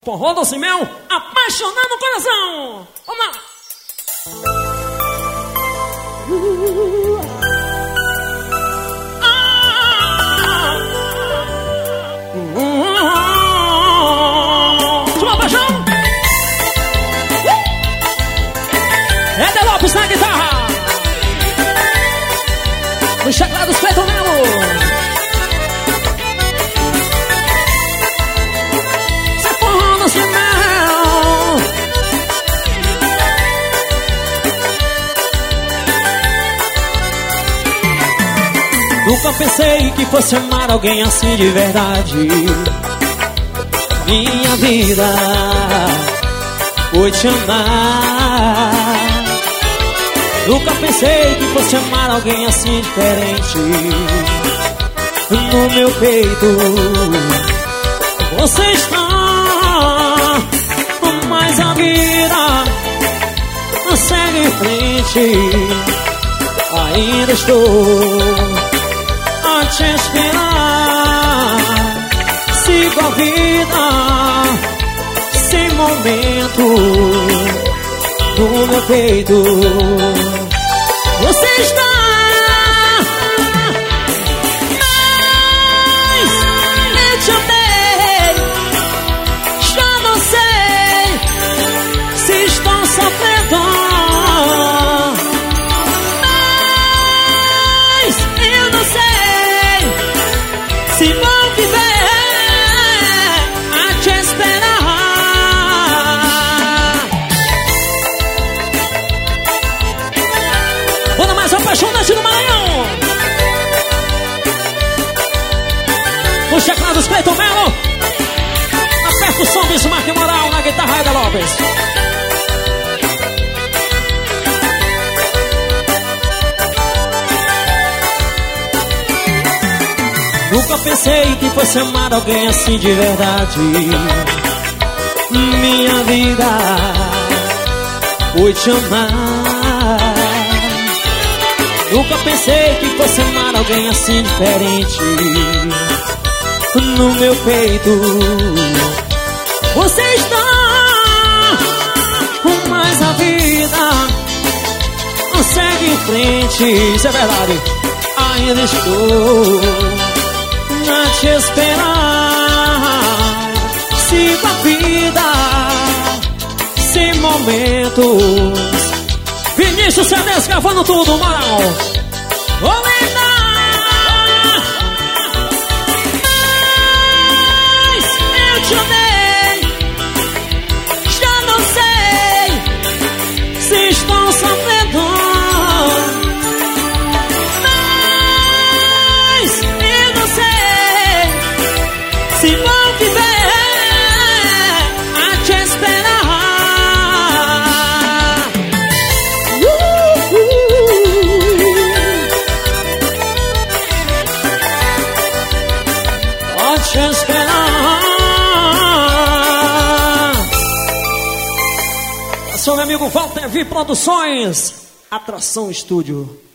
Forró Doce Mel, apaixonando o coração. Vamos lá. Sua paixão. Éder Lopes na guitarra. Os teclados Cleiton Melo. Nunca pensei que fosse amar alguém assim de verdade. Minha vida foi te amar. Nunca pensei que fosse amar alguém assim diferente. No meu peito você está, mas a vida segue em frente. Ainda estou a te esperar. Sigo a vida sem momento. No meu peito você está, mas eu te amei. Já não sei se estou sofrendo, mas eu não sei se vou viver a te esperar. Banda mais apaixonante do Maranhão. Os teclados Cleiton Melo. A percussão Bismarck Moral na guitarra Éder Lopes. Nunca pensei que fosse amar alguém assim de verdade. Minha vida foi te amar. Nunca pensei que fosse amar alguém assim diferente. No meu peito você está, mas a vida segue em frente. Isso é verdade. Ainda estou a te esperar. Sigo a vida sem momentos. Vinícius Cedes gravando tudo, moral. Ô, linda! Mas eu te amei. Já não sei se estou sofrendo, mas eu não sei se vou viver a te esperar. Te esperar. Sou meu amigo Walter V Produções, Atração Estúdio.